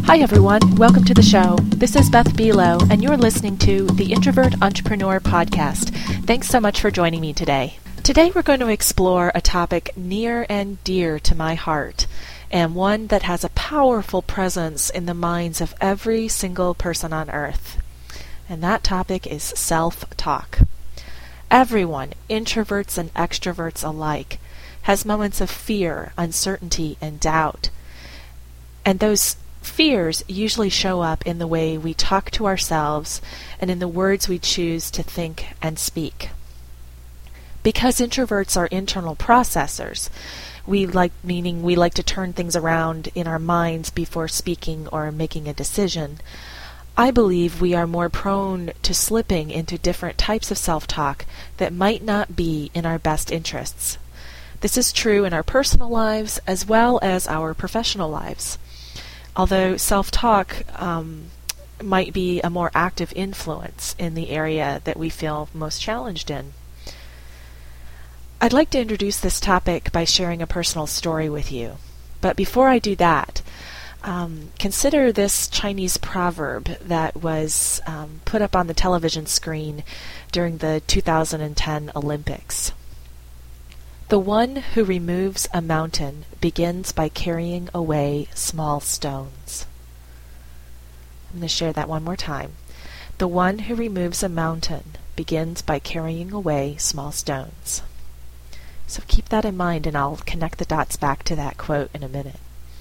Hi everyone, welcome to the show. This is Beth Belo, and you're listening to the Introvert Entrepreneur Podcast. Thanks so much for joining me today. Today we're going to explore a topic near and dear to my heart, and one that has a powerful presence in the minds of every single person on earth. And that topic is self-talk. Everyone, introverts and extroverts alike, has moments of fear, uncertainty, and doubt. And those fears usually show up in the way we talk to ourselves and in the words we choose to think and speak. Because introverts are internal processors, meaning we like to turn things around in our minds before speaking or making a decision, I believe we are more prone to slipping into different types of self-talk that might not be in our best interests. This is true in our personal lives as well as our professional lives. Although self-talk might be a more active influence in the area that we feel most challenged in. I'd like to introduce this topic by sharing a personal story with you. But before I do that, consider this Chinese proverb that was put up on the television screen during the 2010 Olympics. The one who removes a mountain begins by carrying away small stones. I'm going to share that one more time. The one who removes a mountain begins by carrying away small stones. So keep that in mind, and I'll connect the dots back to that quote in a minute.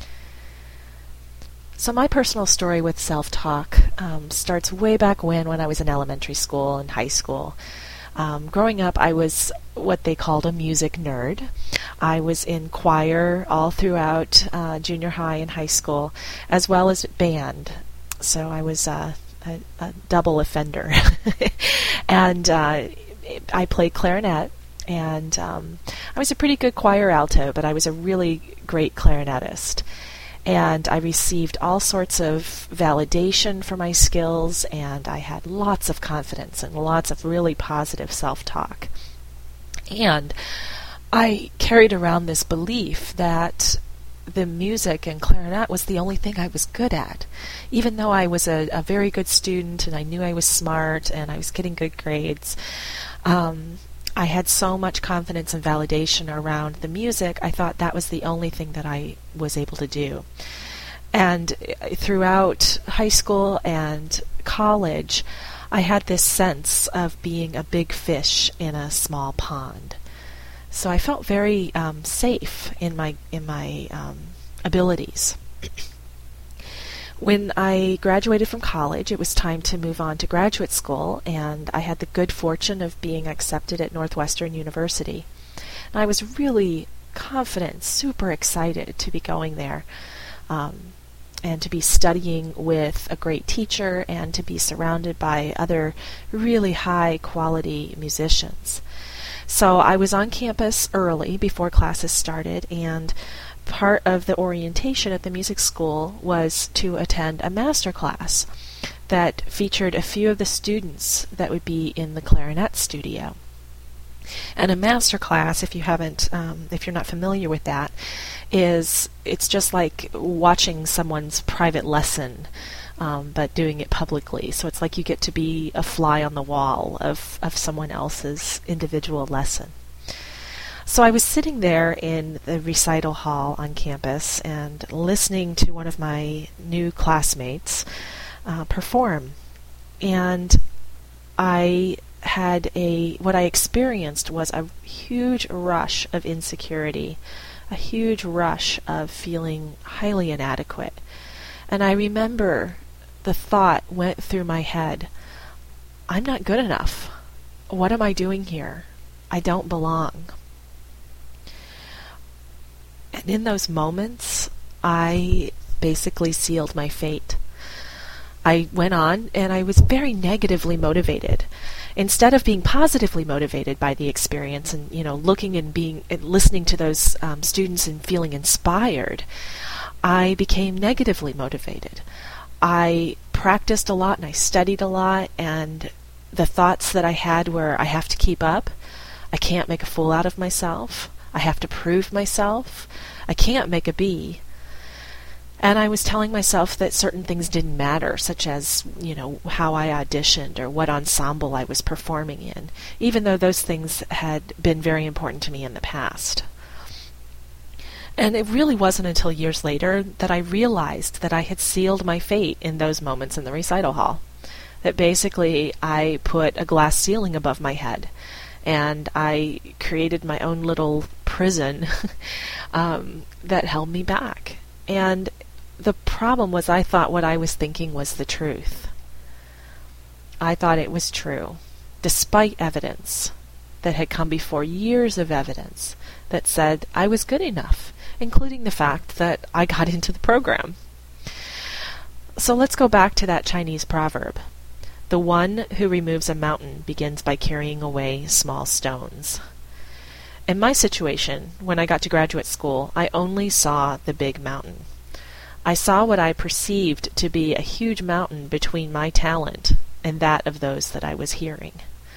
So my personal story with self-talk starts way back when I was in elementary school and high school. Growing up, I was what they called a music nerd. I was in choir all throughout junior high and high school, as well as band. So I was a double offender. And I played clarinet, and I was a pretty good choir alto, but I was a really great clarinetist. And I received all sorts of validation for my skills, and I had lots of confidence and lots of really positive self-talk. And I carried around this belief that the music and clarinet was the only thing I was good at. Even though I was a very good student and I knew I was smart and I was getting good grades, I had so much confidence and validation around the music, I thought that was the only thing that I was able to do. And throughout high school and college, I had this sense of being a big fish in a small pond. So I felt very safe in my abilities. When I graduated from college, it was time to move on to graduate school, and I had the good fortune of being accepted at Northwestern University. And I was really confident, super excited to be going there, and to be studying with a great teacher and to be surrounded by other really high-quality musicians. So I was on campus early before classes started, and part of the orientation at the music school was to attend a master class that featured a few of the students that would be in the clarinet studio. And a master class, if you're not familiar with that, it's just like watching someone's private lesson, but doing it publicly. So it's like you get to be a fly on the wall of someone else's individual lesson. So I was sitting there in the recital hall on campus and listening to one of my new classmates perform. And what I experienced was a huge rush of insecurity, a huge rush of feeling highly inadequate. And I remember the thought went through my head, I'm not good enough. What am I doing here? I don't belong. And in those moments, I basically sealed my fate. I went on and I was very negatively motivated. Instead of being positively motivated by the experience and, looking and listening to those students and feeling inspired, I became negatively motivated. I practiced a lot and I studied a lot, and the thoughts that I had were, I have to keep up. I can't make a fool out of myself. I have to prove myself. I can't make a B. And I was telling myself that certain things didn't matter, such as, how I auditioned or what ensemble I was performing in, even though those things had been very important to me in the past. And it really wasn't until years later that I realized that I had sealed my fate in those moments in the recital hall. That basically I put a glass ceiling above my head, and I created my own little prison that held me back. And the problem was I thought what I was thinking was the truth. I thought it was true, despite evidence that had come before, years of evidence that said I was good enough, including the fact that I got into the program. So let's go back to that Chinese proverb. The one who removes a mountain begins by carrying away small stones. In my situation, when I got to graduate school, I only saw the big mountain. I saw what I perceived to be a huge mountain between my talent and that of those that I was hearing.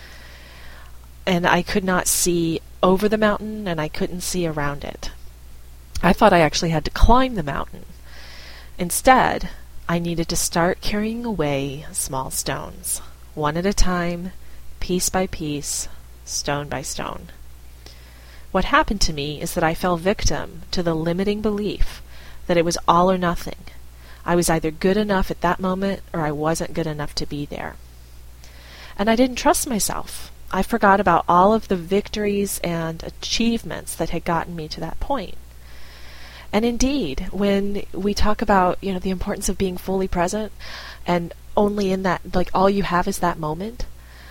And I could not see over the mountain, and I couldn't see around it. I thought I actually had to climb the mountain. Instead, I needed to start carrying away small stones, one at a time, piece by piece, stone by stone. What happened to me is that I fell victim to the limiting belief that it was all or nothing. I was either good enough at that moment or I wasn't good enough to be there. And I didn't trust myself. I forgot about all of the victories and achievements that had gotten me to that point. And indeed, when we talk about, the importance of being fully present and only in that, all you have is that moment,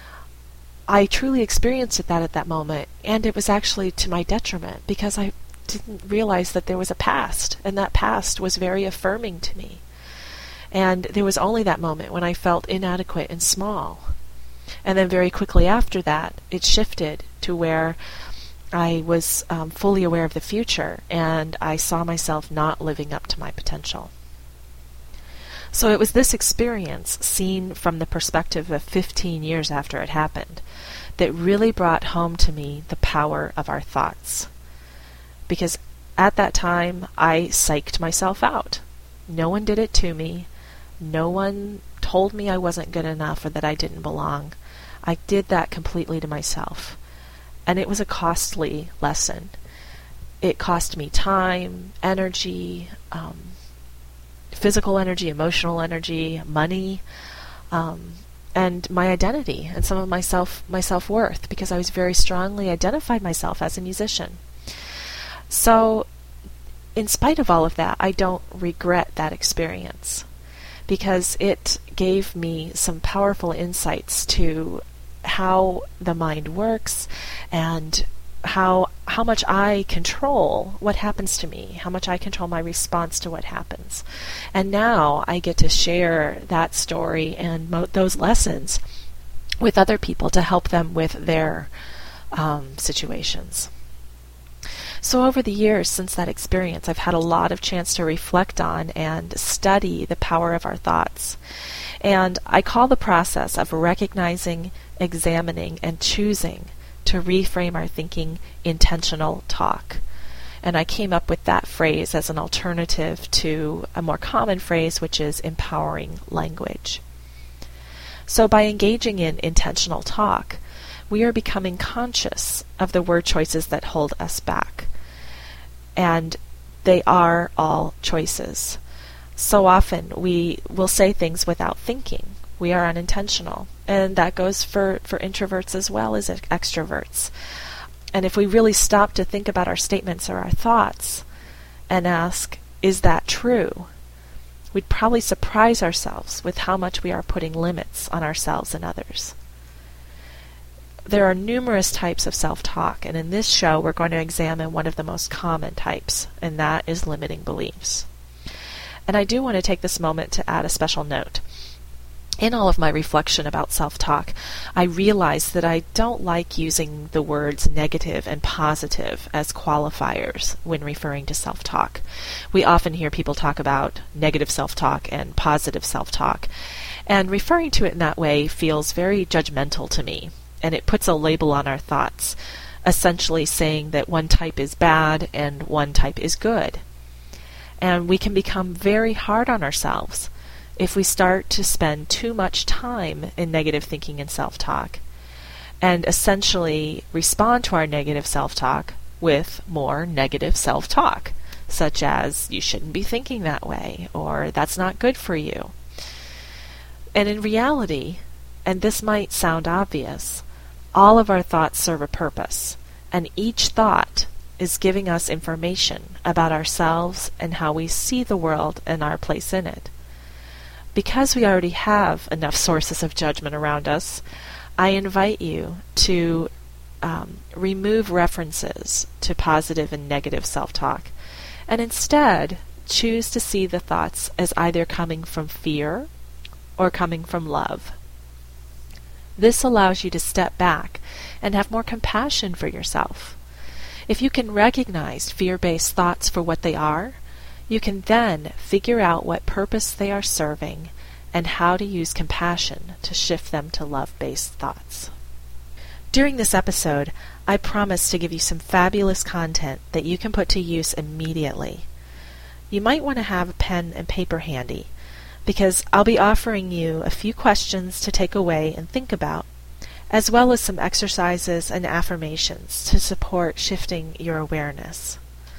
I truly experienced that at that moment, and it was actually to my detriment because I didn't realize that there was a past, and that past was very affirming to me. And there was only that moment when I felt inadequate and small. And then very quickly after that, it shifted to where I was fully aware of the future, and I saw myself not living up to my potential. So it was this experience, seen from the perspective of 15 years after it happened, that really brought home to me the power of our thoughts. Because at that time, I psyched myself out. No one did it to me. No one told me I wasn't good enough or that I didn't belong. I did that completely to myself. And it was a costly lesson. It cost me time, energy, physical energy, emotional energy, money, and my identity and some of my self-worth, because I was very strongly identified myself as a musician. So, in spite of all of that, I don't regret that experience, because it gave me some powerful insights to how the mind works and how much I control what happens to me, how much I control my response to what happens. And now I get to share that story and those lessons with other people to help them with their situations. So over the years since that experience, I've had a lot of chance to reflect on and study the power of our thoughts. And I call the process of recognizing, examining, and choosing to reframe our thinking intentional talk. And I came up with that phrase as an alternative to a more common phrase, which is empowering language. So by engaging in intentional talk, we are becoming conscious of the word choices that hold us back. And they are all choices. So often we will say things without thinking. We are unintentional. And that goes for introverts as well as extroverts. And if we really stop to think about our statements or our thoughts and ask, is that true? We'd probably surprise ourselves with how much we are putting limits on ourselves and others. There are numerous types of self-talk, and in this show we're going to examine one of the most common types, and that is limiting beliefs. And I do want to take this moment to add a special note. In all of my reflection about self-talk, I realized that I don't like using the words negative and positive as qualifiers when referring to self-talk. We often hear people talk about negative self-talk and positive self-talk, and referring to it in that way feels very judgmental to me, and it puts a label on our thoughts, essentially saying that one type is bad and one type is good. And we can become very hard on ourselves if we start to spend too much time in negative thinking and self-talk, and essentially respond to our negative self-talk with more negative self-talk, such as, you shouldn't be thinking that way, or that's not good for you. And in reality, and this might sound obvious, all of our thoughts serve a purpose, and each thought is giving us information about ourselves and how we see the world and our place in it. Because we already have enough sources of judgment around us, I invite you to remove references to positive and negative self-talk, and instead choose to see the thoughts as either coming from fear or coming from love. This allows you to step back and have more compassion for yourself. If you can recognize fear-based thoughts for what they are, you can then figure out what purpose they are serving and how to use compassion to shift them to love-based thoughts. During this episode, I promise to give you some fabulous content that you can put to use immediately. You might want to have a pen and paper handy, because I'll be offering you a few questions to take away and think about, as well as some exercises and affirmations to support shifting your awareness.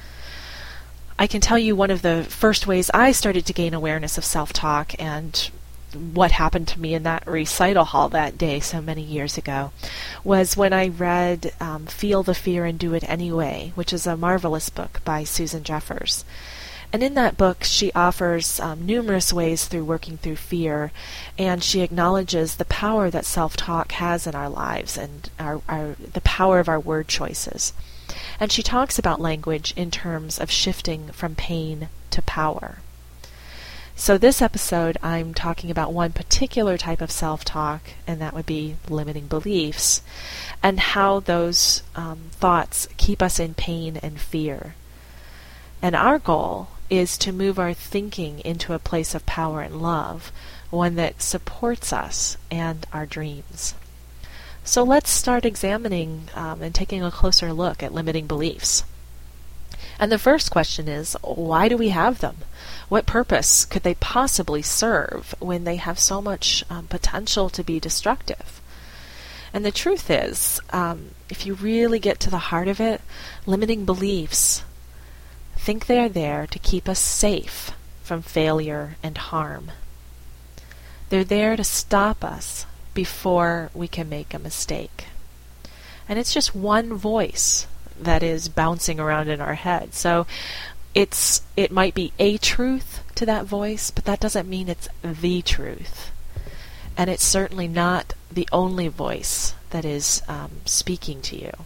I can tell you one of the first ways I started to gain awareness of self-talk and what happened to me in that recital hall that day so many years ago was when I read Feel the Fear and Do It Anyway, which is a marvelous book by Susan Jeffers. And in that book, she offers numerous ways through working through fear, and she acknowledges the power that self-talk has in our lives and the power of our word choices. And she talks about language in terms of shifting from pain to power. So this episode, I'm talking about one particular type of self-talk, and that would be limiting beliefs, and how those thoughts keep us in pain and fear. And our goal is to move our thinking into a place of power and love, one that supports us and our dreams. So let's start examining and taking a closer look at limiting beliefs. And the first question is, why do we have them? What purpose could they possibly serve when they have so much potential to be destructive? And the truth is, if you really get to the heart of it, limiting beliefs think they are there to keep us safe from failure and harm. They're there to stop us before we can make a mistake. And it's just one voice that is bouncing around in our head. So it might be a truth to that voice, but that doesn't mean it's the truth. And it's certainly not the only voice that is speaking to you.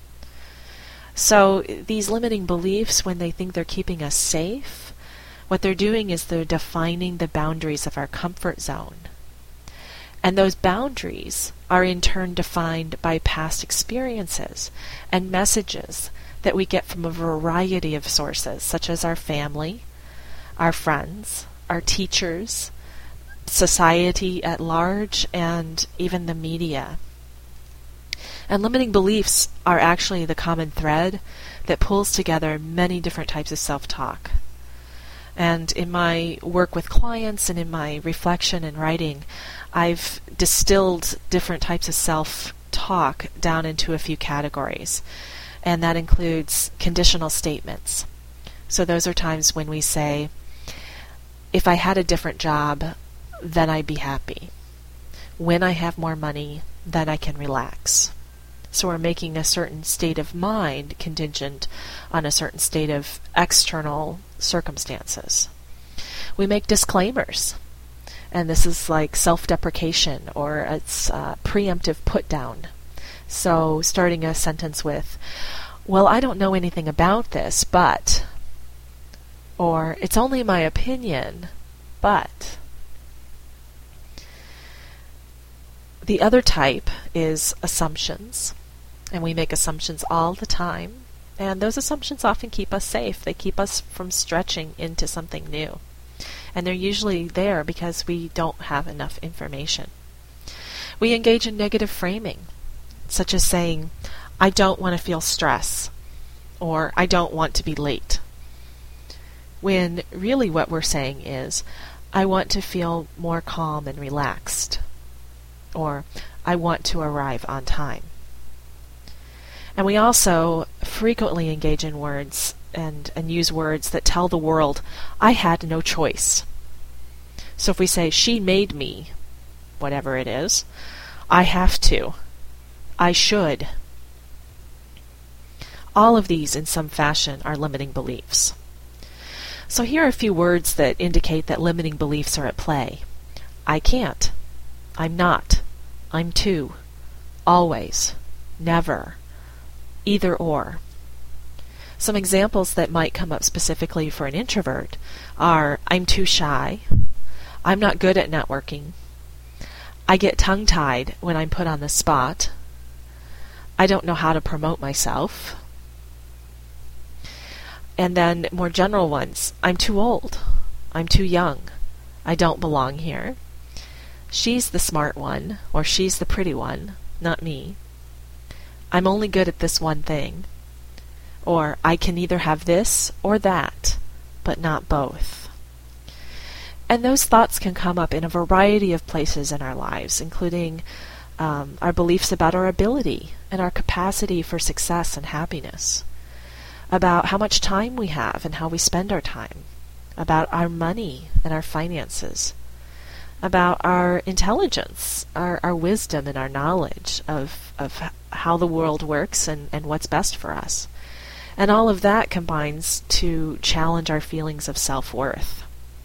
So these limiting beliefs, when they think they're keeping us safe, what they're doing is they're defining the boundaries of our comfort zone. And those boundaries are in turn defined by past experiences and messages that we get from a variety of sources, such as our family, our friends, our teachers, society at large, and even the media. And limiting beliefs are actually the common thread that pulls together many different types of self-talk. And in my work with clients and in my reflection and writing, I've distilled different types of self-talk down into a few categories. And that includes conditional statements. So those are times when we say, if I had a different job, then I'd be happy. When I have more money, then I can relax. So we're making a certain state of mind contingent on a certain state of external circumstances. We make disclaimers, and this is like self-deprecation, or it's preemptive put-down. So starting a sentence with, well, I don't know anything about this, but, or it's only my opinion, but. The other type is assumptions, and we make assumptions all the time, and those assumptions often keep us safe. They keep us from stretching into something new, and they're usually there because we don't have enough information. We engage in negative framing, such as saying, I don't want to feel stress, or I don't want to be late. when really what we're saying is, I want to feel more calm and relaxed, or I want to arrive on time. And we also frequently engage in words and use words that tell the world, I had no choice. So if we say, she made me, whatever it is, I have to, I should. All of these in some fashion are limiting beliefs. So here are a few words that indicate that limiting beliefs are at play. I can't, I'm not, I'm too, always, never, either or. Some examples that might come up specifically for an introvert are, I'm too shy, I'm not good at networking, I get tongue-tied when I'm put on the spot, I don't know how to promote myself. And then more general ones, I'm too old, I'm too young, I don't belong here, she's the smart one, or she's the pretty one, not me, I'm only good at this one thing, or I can either have this or that, but not both. And those thoughts can come up in a variety of places in our lives, including our beliefs about our ability and our capacity for success and happiness, about how much time we have and how we spend our time, about our money and our finances, about our intelligence, our wisdom and our knowledge of how the world works and what's best for us. And all of that combines to challenge our feelings of self-worth.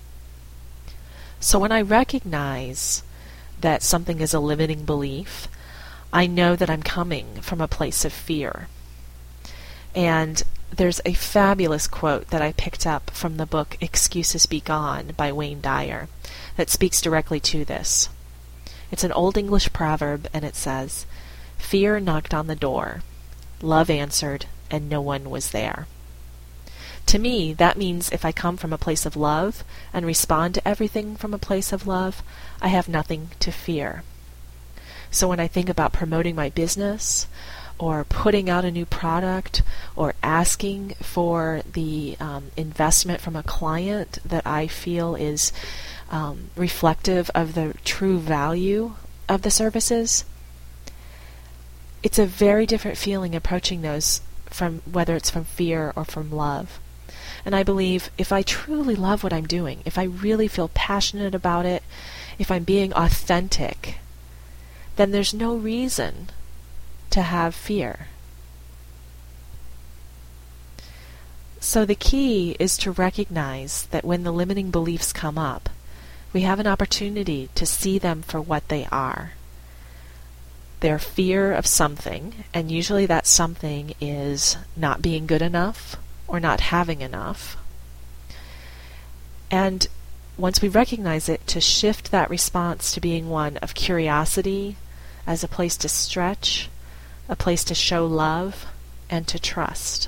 So when I recognize that something is a limiting belief, I know that I'm coming from a place of fear. And there's a fabulous quote that I picked up from the book Excuses Be Gone by Wayne Dyer that speaks directly to this. It's an Old English proverb, and it says, "Fear knocked on the door, love answered, and no one was there." To me, that means if I come from a place of love and respond to everything from a place of love, I have nothing to fear. So when I think about promoting my business, or putting out a new product, or asking for the investment from a client that I feel is reflective of the true value of the services, it's a very different feeling approaching those from whether it's from fear or from love. And I believe if I truly love what I'm doing, if I really feel passionate about it, if I'm being authentic, then there's no reason to have fear. So the key is to recognize that when the limiting beliefs come up, we have an opportunity to see them for what they are. They're fear of something, and usually that something is not being good enough or not having enough. And once we recognize it, to shift that response to being one of curiosity as a place to stretch, a place to show love, and to trust.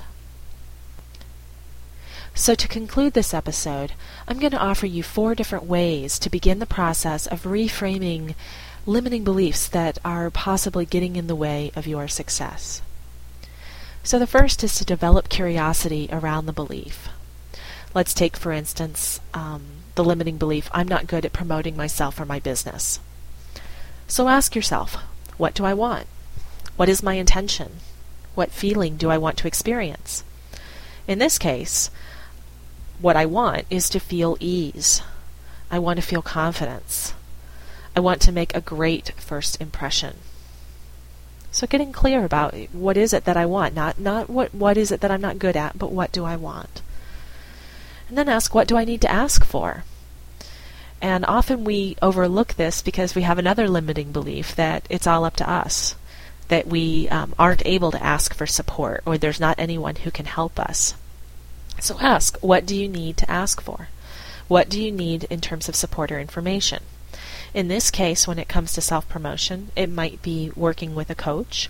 So to conclude this episode, I'm going to offer you 4 different ways to begin the process of reframing limiting beliefs that are possibly getting in the way of your success. So the first is to develop curiosity around the belief. Let's take, for instance, the limiting belief, I'm not good at promoting myself or my business. So ask yourself, what do I want? What is my intention? What feeling do I want to experience? In this case, what I want is to feel ease. I want to feel confidence. I want to make a great first impression. So getting clear about what is it that I want, not what is it that I'm not good at, but what do I want? And then ask, what do I need to ask for? And often we overlook this because we have another limiting belief that it's all up to us, that we aren't able to ask for support, or there's not anyone who can help us. So ask, what do you need to ask for? What do you need in terms of support or information? In this case, when it comes to self-promotion, it might be working with a coach,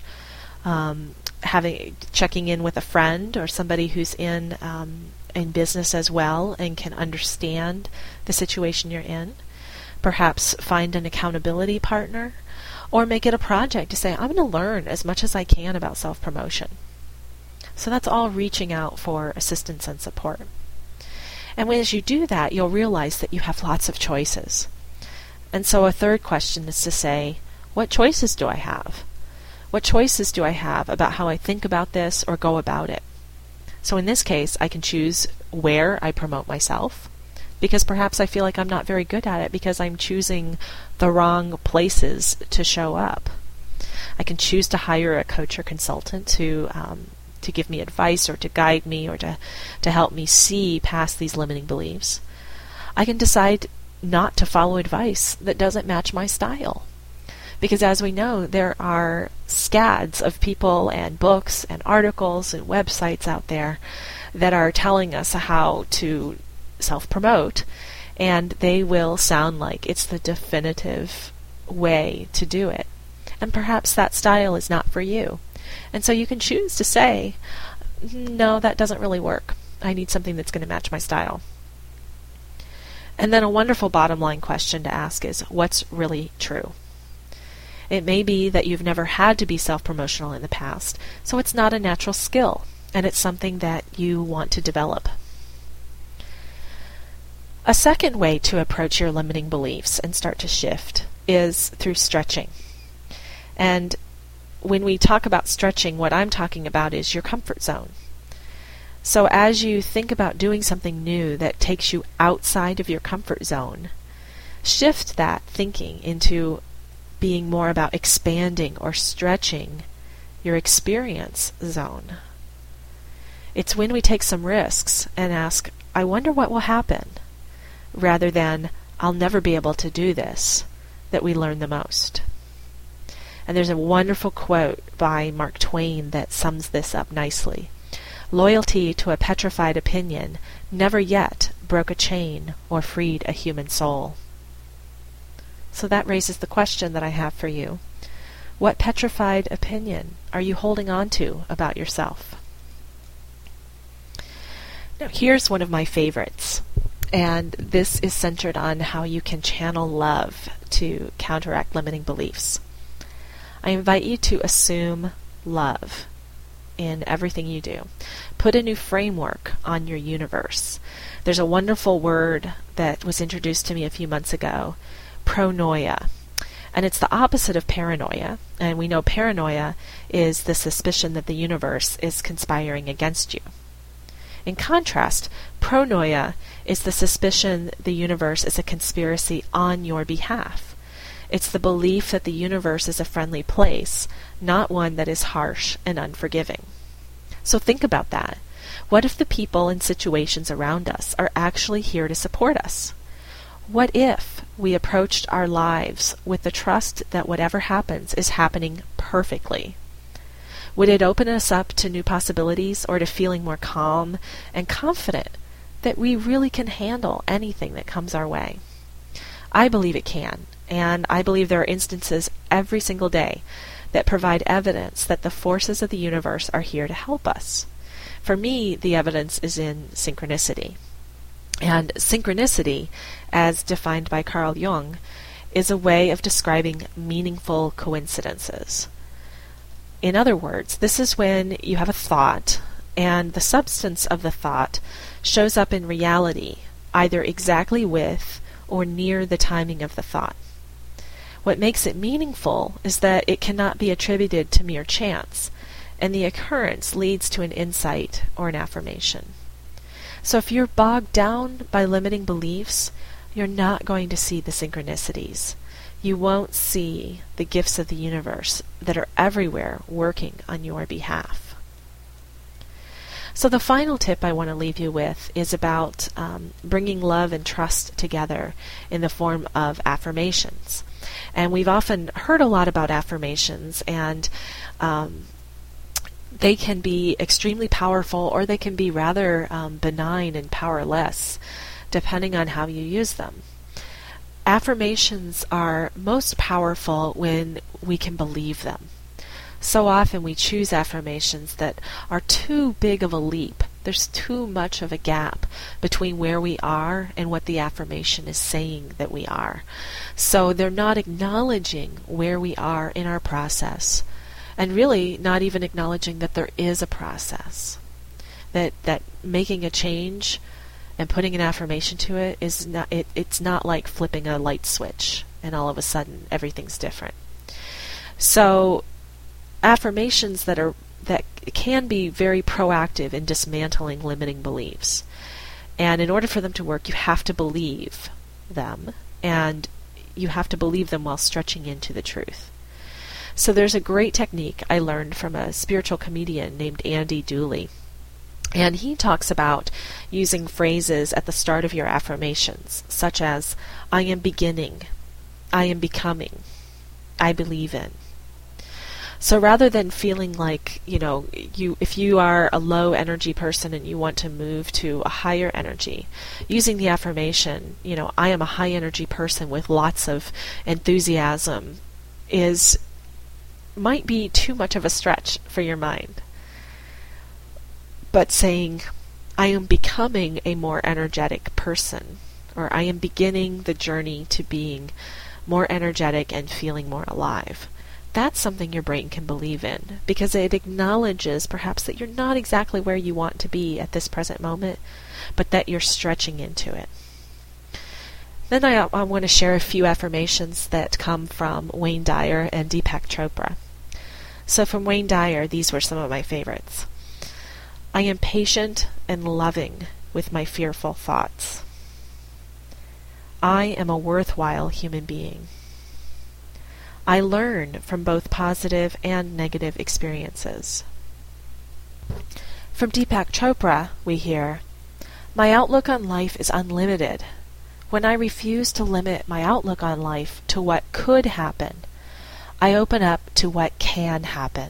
checking in with a friend or somebody who's in business as well and can understand the situation you're in. Perhaps find an accountability partner, or make it a project to say, I'm going to learn as much as I can about self-promotion. So that's all reaching out for assistance and support. And as you do that, you'll realize that you have lots of choices. And so a third question is to say, what choices do I have? What choices do I have about how I think about this or go about it? So in this case, I can choose where I promote myself, because perhaps I feel like I'm not very good at it because I'm choosing the wrong places to show up. I can choose to hire a coach or consultant to give me advice or to guide me or to help me see past these limiting beliefs. I can decide not to follow advice that doesn't match my style. Because as we know, there are scads of people and books and articles and websites out there that are telling us how to self-promote, and they will sound like it's the definitive way to do it. And perhaps that style is not for you. And so you can choose to say, no, that doesn't really work. I need something that's going to match my style. And then a wonderful bottom line question to ask is, what's really true? It may be that you've never had to be self-promotional in the past, so it's not a natural skill, and it's something that you want to develop. A second way to approach your limiting beliefs and start to shift is through stretching. And when we talk about stretching, what I'm talking about is your comfort zone. So as you think about doing something new that takes you outside of your comfort zone, shift that thinking into being more about expanding or stretching your experience zone. It's when we take some risks and ask, I wonder what will happen, rather than, I'll never be able to do this, that we learn the most. And there's a wonderful quote by Mark Twain that sums this up nicely. Loyalty to a petrified opinion never yet broke a chain or freed a human soul. So that raises the question that I have for you. What petrified opinion are you holding on to about yourself? Now here's one of my favorites, and this is centered on how you can channel love to counteract limiting beliefs. I invite you to assume love in everything you do. Put a new framework on your universe. There's a wonderful word that was introduced to me a few months ago, pronoia. And it's the opposite of paranoia. And we know paranoia is the suspicion that the universe is conspiring against you. In contrast, pronoia is the suspicion the universe is a conspiracy on your behalf. It's the belief that the universe is a friendly place, not one that is harsh and unforgiving. So think about that. What if the people and situations around us are actually here to support us? What if we approached our lives with the trust that whatever happens is happening perfectly? Would it open us up to new possibilities or to feeling more calm and confident that we really can handle anything that comes our way? I believe it can. And I believe there are instances every single day that provide evidence that the forces of the universe are here to help us. For me, the evidence is in synchronicity. And synchronicity, as defined by Carl Jung, is a way of describing meaningful coincidences. In other words, this is when you have a thought, and the substance of the thought shows up in reality, either exactly with or near the timing of the thought. What makes it meaningful is that it cannot be attributed to mere chance, and the occurrence leads to an insight or an affirmation. So if you're bogged down by limiting beliefs, you're not going to see the synchronicities. You won't see the gifts of the universe that are everywhere working on your behalf. So the final tip I want to leave you with is about bringing love and trust together in the form of affirmations. And we've often heard a lot about affirmations, and they can be extremely powerful, or they can be rather benign and powerless, depending on how you use them. Affirmations are most powerful when we can believe them. So often we choose affirmations that are too big of a leap. There's too much of a gap between where we are and what the affirmation is saying that we are. So they're not acknowledging where we are in our process, and really not even acknowledging that there is a process. That making a change and putting an affirmation to it is not, it's not like flipping a light switch and all of a sudden everything's different. So affirmations that can be very proactive in dismantling limiting beliefs. And in order for them to work, you have to believe them, and you have to believe them while stretching into the truth. So there's a great technique I learned from a spiritual comedian named Andy Dooley. And he talks about using phrases at the start of your affirmations, such as, I am beginning, I am becoming, I believe in. So rather than feeling like, if you are a low energy person and you want to move to a higher energy, using the affirmation, I am a high energy person with lots of enthusiasm might be too much of a stretch for your mind. But saying, I am becoming a more energetic person, or I am beginning the journey to being more energetic and feeling more alive. That's something your brain can believe in, because it acknowledges perhaps that you're not exactly where you want to be at this present moment, but that you're stretching into it. Then I want to share a few affirmations that come from Wayne Dyer and Deepak Chopra. So from Wayne Dyer, these were some of my favorites. I am patient and loving with my fearful thoughts. I am a worthwhile human being. I learn from both positive and negative experiences. From Deepak Chopra, we hear, my outlook on life is unlimited. When I refuse to limit my outlook on life to what could happen, I open up to what can happen.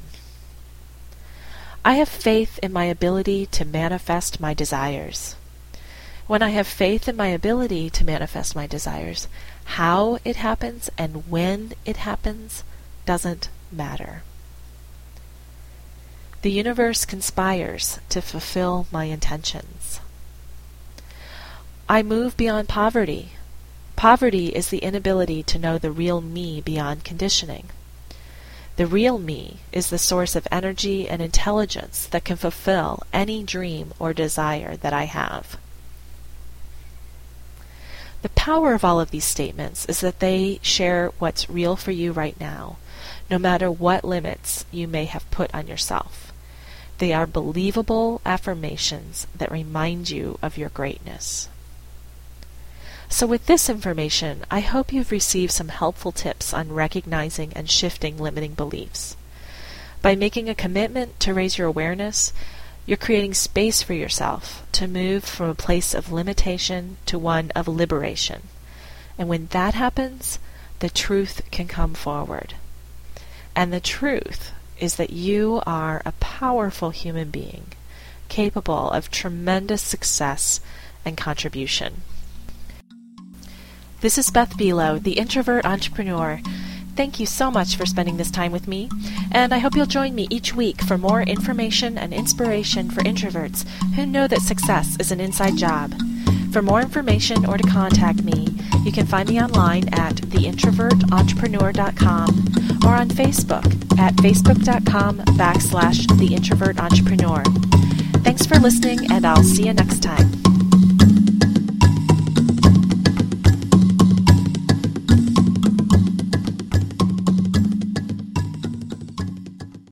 I have faith in my ability to manifest my desires. When I have faith in my ability to manifest my desires, how it happens and when it happens doesn't matter. The universe conspires to fulfill my intentions. I move beyond poverty. Poverty is the inability to know the real me beyond conditioning. The real me is the source of energy and intelligence that can fulfill any dream or desire that I have. The power of all of these statements is that they share what's real for you right now, no matter what limits you may have put on yourself. They are believable affirmations that remind you of your greatness. So with this information, I hope you've received some helpful tips on recognizing and shifting limiting beliefs. By making a commitment to raise your awareness, you're creating space for yourself to move from a place of limitation to one of liberation. And when that happens, the truth can come forward. And the truth is that you are a powerful human being, capable of tremendous success and contribution. This is Beth Bilo, the Introvert Entrepreneur. Thank you so much for spending this time with me, and I hope you'll join me each week for more information and inspiration for introverts who know that success is an inside job. For more information or to contact me, you can find me online at theintrovertentrepreneur.com or on Facebook at facebook.com/theintrovertentrepreneur. Thanks for listening, and I'll see you next time.